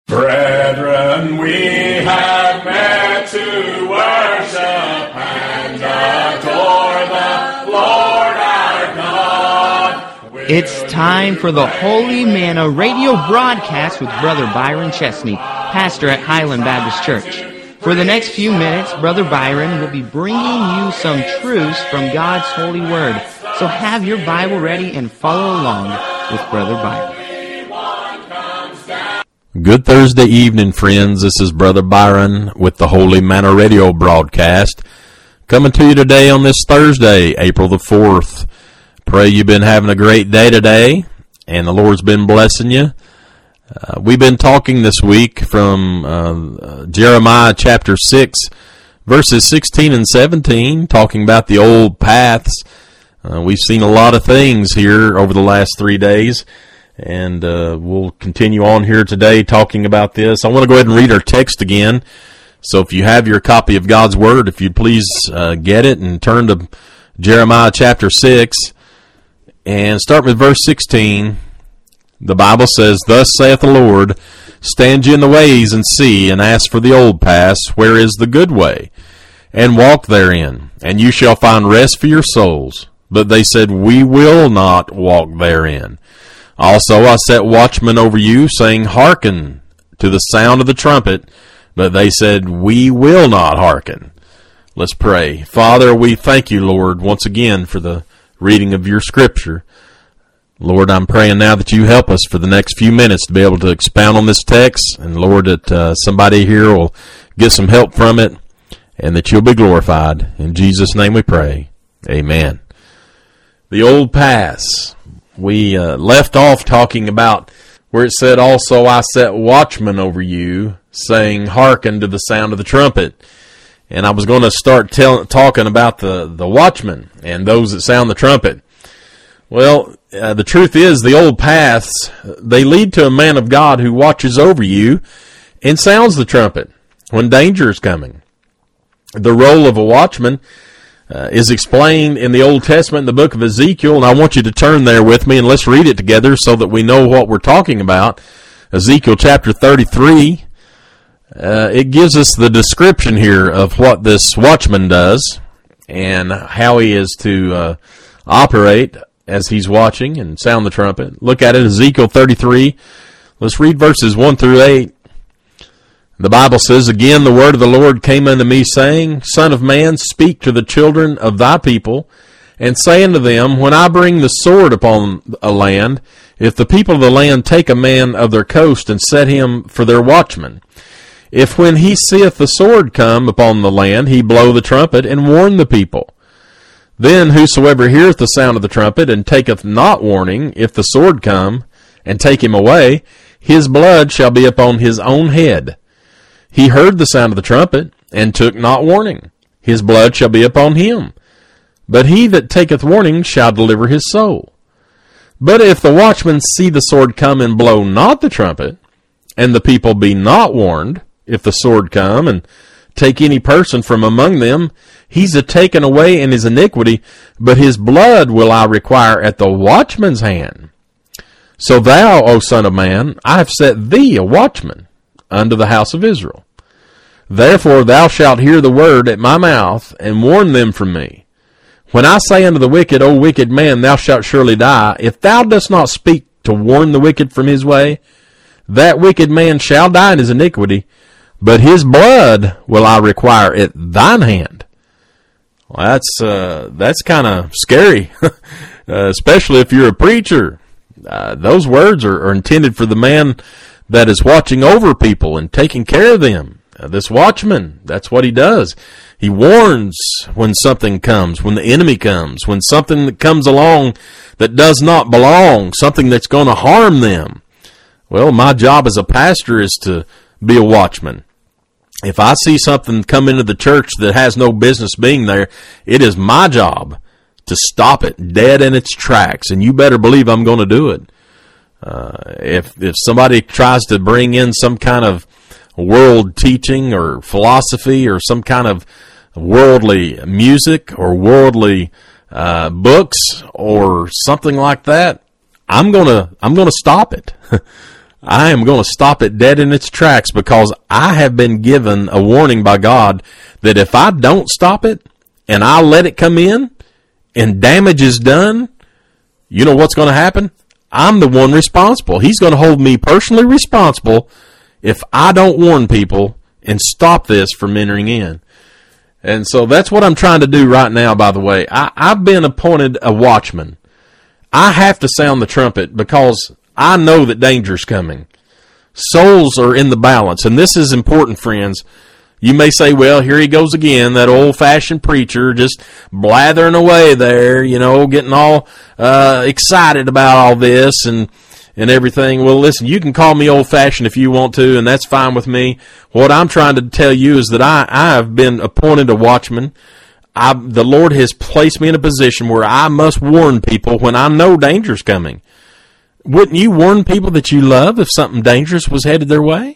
Brethren, we have met to worship and adore the Lord our God. It's time for the Holy Manna radio broadcast with Brother Byron Chesney, pastor at Highland Baptist Church. For the next few minutes, Brother Byron will be bringing you some truths from God's holy word. So have your Bible ready and follow along with Brother Byron. Good Thursday evening, friends. This is Brother Byron with the Holy Manna radio broadcast, coming to you today on this Thursday, April the 4th. Pray you've been having a great day today, and the Lord's been blessing you. We've been talking this week from Jeremiah chapter 6, verses 16 and 17, talking about the old paths. We've seen a lot of things here over the last 3 days. And we'll continue on here today talking about this. I want to go ahead and read our text again. So if you have your copy of God's Word, if you'd please get it and turn to Jeremiah chapter 6 and start with verse 16. The Bible says, "Thus saith the Lord, stand ye in the ways and see, and ask for the old paths, where is the good way, and walk therein, and you shall find rest for your souls. But they said, we will not walk therein. Also I set watchmen over you, saying, hearken to the sound of the trumpet. But they said, we will not hearken." Let's pray. Father, we thank you, Lord, once again for the reading of your scripture. Lord, I'm praying now that you help us for the next few minutes to be able to expound on this text. And Lord, that somebody here will get some help from it and that you'll be glorified. In Jesus' name we pray. Amen. The old paths. We left off talking about where it said, also I set watchmen over you, saying, hearken to the sound of the trumpet. And I was going to start talking about the watchmen and those that sound the trumpet. Well, the truth is, the old paths, they lead to a man of God who watches over you and sounds the trumpet when danger is coming. The role of a watchman is explained in the Old Testament in the book of Ezekiel, and I want you to turn there with me and let's read it together so that we know what we're talking about. Ezekiel chapter 33, it gives us the description here of what this watchman does and how he is to operate as he's watching and sound the trumpet. Look at it, Ezekiel 33. Let's read verses 1 through 8. The Bible says, "Again the word of the Lord came unto me, saying, Son of man, speak to the children of thy people, and say unto them, When I bring the sword upon a land, if the people of the land take a man of their coast and set him for their watchman, if when he seeth the sword come upon the land, he blow the trumpet and warn the people, then whosoever heareth the sound of the trumpet and taketh not warning, if the sword come and take him away, his blood shall be upon his own head. He heard the sound of the trumpet, and took not warning. His blood shall be upon him. But he that taketh warning shall deliver his soul. But if the watchman see the sword come and blow not the trumpet, and the people be not warned, if the sword come and take any person from among them, he's a taken away in his iniquity, but his blood will I require at the watchman's hand. So thou, O son of man, I have set thee a watchman unto the house of Israel. Therefore thou shalt hear the word at my mouth, and warn them from me. When I say unto the wicked, O wicked man, thou shalt surely die, if thou dost not speak to warn the wicked from his way, that wicked man shall die in his iniquity, but his blood will I require at thine hand." Well, that's kind of scary, especially if you're a preacher. Those words are intended for the man that is watching over people and taking care of them. This watchman, that's what he does. He warns when something comes, when the enemy comes, when something that comes along that does not belong, something that's going to harm them. Well, my job as a pastor is to be a watchman. If I see something come into the church that has no business being there, it is my job to stop it dead in its tracks, and you better believe I'm going to do it. If somebody tries to bring in some kind of world teaching or philosophy or some kind of worldly music or worldly books or something like that, I'm gonna stop it. I am going to stop it dead in its tracks, because I have been given a warning by God that if I don't stop it and I let it come in and damage is done, you know what's going to happen? I'm the one responsible. He's going to hold me personally responsible if I don't warn people and stop this from entering in. And so that's what I'm trying to do right now, by the way. I've been appointed a watchman. I have to sound the trumpet because I know that danger's coming. Souls are in the balance, and this is important, friends. You may say, well, here he goes again, that old-fashioned preacher just blathering away there, getting all excited about all this and everything. Well, listen, you can call me old-fashioned if you want to, and that's fine with me. What I'm trying to tell you is that I have been appointed a watchman. The Lord has placed me in a position where I must warn people when I know danger's coming. Wouldn't you warn people that you love if something dangerous was headed their way?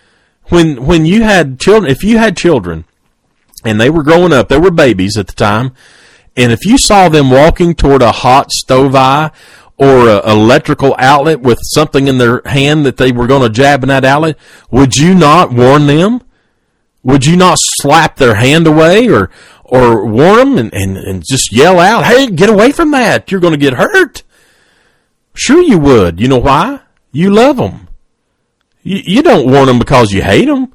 When you had children, if you had children and they were growing up, they were babies at the time, and if you saw them walking toward a hot stove eye or an electrical outlet with something in their hand that they were going to jab in that outlet, would you not warn them? Would you not slap their hand away or warn them and just yell out, hey, get away from that, you're going to get hurt? Sure you would. You know why? You love them. You don't warn them because you hate them.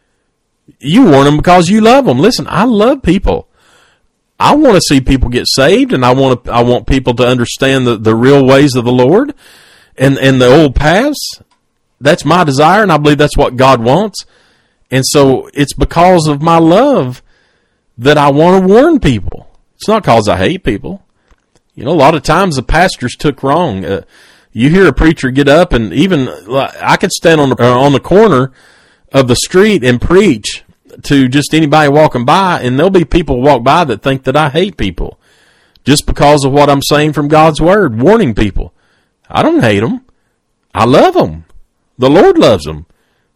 You warn them because you love them. Listen, I love people. I want to see people get saved, and I want people to understand the real ways of the Lord and the old paths. That's my desire, and I believe that's what God wants. And so it's because of my love that I want to warn people. It's not because I hate people. A lot of times the pastors took wrong. You hear a preacher get up, and even I could stand on the corner of the street and preach to just anybody walking by, and there'll be people walk by that think that I hate people just because of what I'm saying from God's Word, warning people. I don't hate them. I love them. The Lord loves them.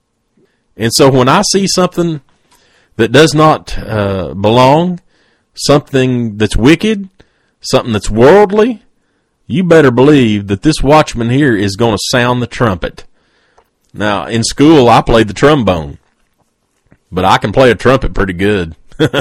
And so when I see something that does not belong, something that's wicked, something that's worldly, you better believe that this watchman here is going to sound the trumpet. Now, in school, I played the trombone, but I can play a trumpet pretty good.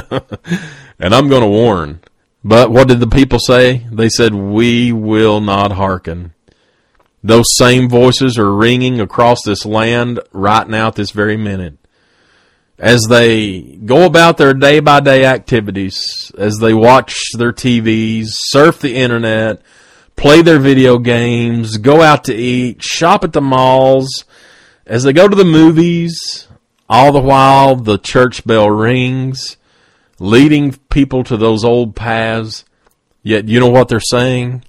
And I'm going to warn. But what did the people say? They said, we will not hearken. Those same voices are ringing across this land right now at this very minute. As they go about their day-by-day activities, as they watch their TVs, surf the internet, play their video games, go out to eat, shop at the malls, as they go to the movies, all the while the church bell rings, leading people to those old paths. Yet you know what they're saying?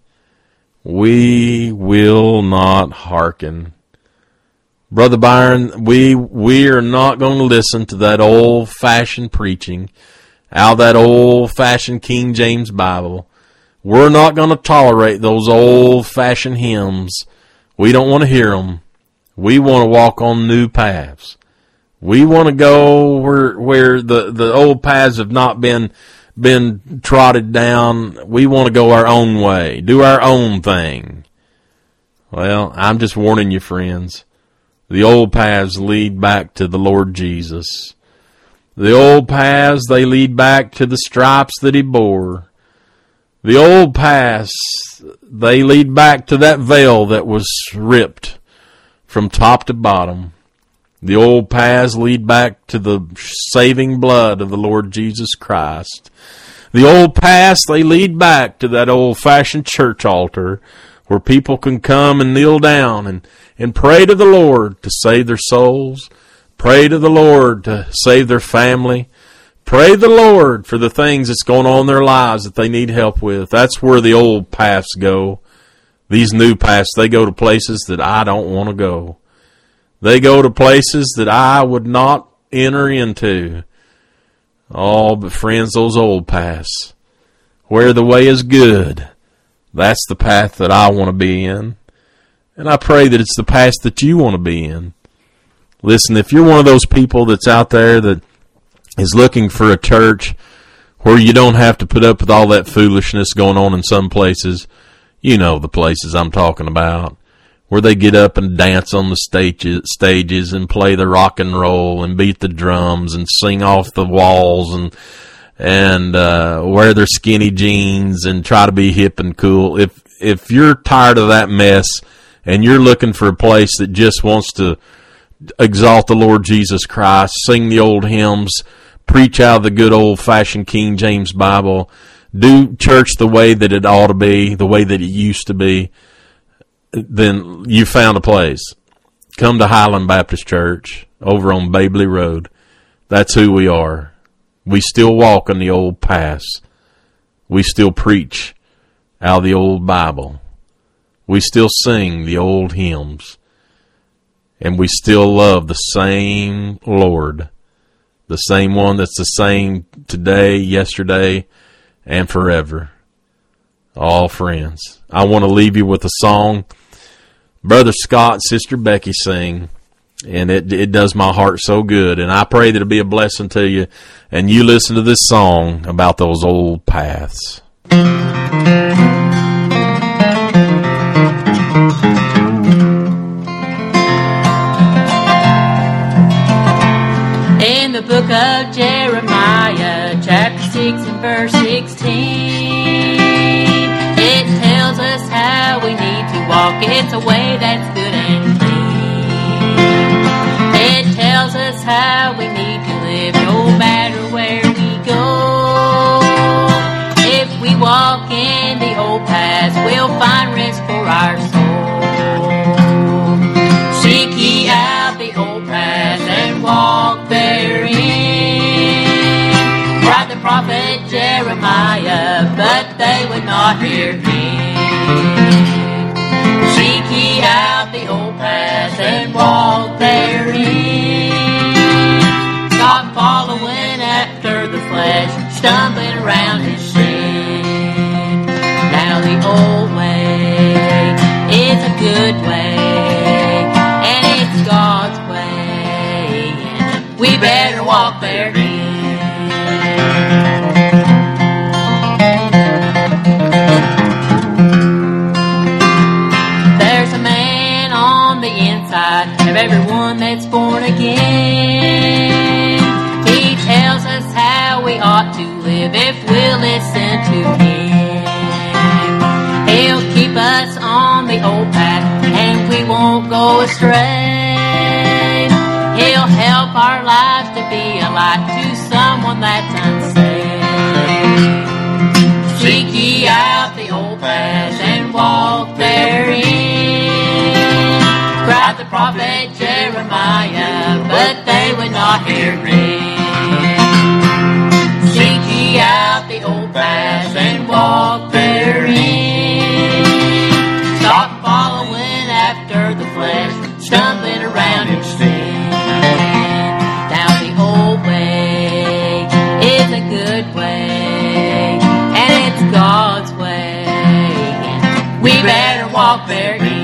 We will not hearken. Brother Byron, we are not going to listen to that old-fashioned preaching out of that old-fashioned King James Bible. We're not going to tolerate those old-fashioned hymns. We don't want to hear them. We want to walk on new paths. We want to go where the old paths have not been trotted down. We want to go our own way, do our own thing. Well, I'm just warning you, friends. The old paths lead back to the Lord Jesus. The old paths, they lead back to the stripes that He bore. The old paths, they lead back to that veil that was ripped from top to bottom. The old paths lead back to the saving blood of the Lord Jesus Christ. The old paths, they lead back to that old-fashioned church altar where people can come and kneel down and pray to the Lord to save their souls, pray to the Lord to save their family, pray the Lord for the things that's going on in their lives that they need help with. That's where the old paths go. These new paths, they go to places that I don't want to go. They go to places that I would not enter into. Oh, but friends, those old paths, where the way is good, that's the path that I want to be in. And I pray that it's the path that you want to be in. Listen, if you're one of those people that's out there that is looking for a church where you don't have to put up with all that foolishness going on in some places, you know the places I'm talking about, where they get up and dance on the stages and play the rock and roll and beat the drums and sing off the walls and wear their skinny jeans and try to be hip and cool. If you're tired of that mess and you're looking for a place that just wants to exalt the Lord Jesus Christ, sing the old hymns, preach out of the good old-fashioned King James Bible, do church the way that it ought to be, the way that it used to be, then you found a place. Come to Highland Baptist Church over on Babley Road. That's who we are. We still walk in the old paths. We still preach out of the old Bible. We still sing the old hymns. And we still love the same Lord, the same one that's the same today, yesterday, and forever. All friends. I want to leave you with a song Brother Scott and Sister Becky sing, and it does my heart so good. And I pray that it'll be a blessing to you, and you listen to this song about those old paths. In the book of Jeremiah, chapter 6 and verse 16, it tells us how we need to walk. It's a way that's good and clean. It tells us how we need to live no matter where we go. If we walk in the old paths, we'll find rest for our soul. Seek ye out the old paths and walk therein. Cried the prophet Jeremiah, but they would not hear him. Seek ye out the old paths and walk therein. Stop following after the flesh, stumbling around in sin. Now the old way is a good way, and it's God's way, and we better walk therein. Of everyone that's born again, he tells us how we ought to live if we'll listen to him. He'll keep us on the old path and we won't go astray. He'll help our lives to be a light to someone that's unsaved. Seek ye out the old paths and walk therein. Cried the prophet Jeremiah, but they would not hear him. Seek ye out the old paths and walk therein. Stop following after the flesh, stumbling around in sin. Now the old way is a good way, and it's God's way, and we better walk therein.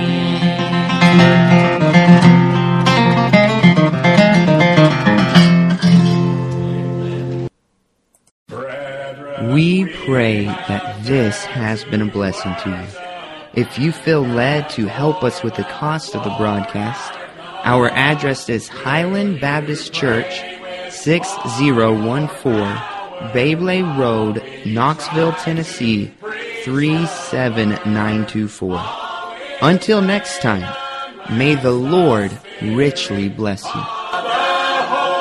We pray that this has been a blessing to you. If you feel led to help us with the cost of the broadcast, our address is Highland Baptist Church, 6014 Babley Road, Knoxville, Tennessee, 37924. Until next time, may the Lord richly bless you.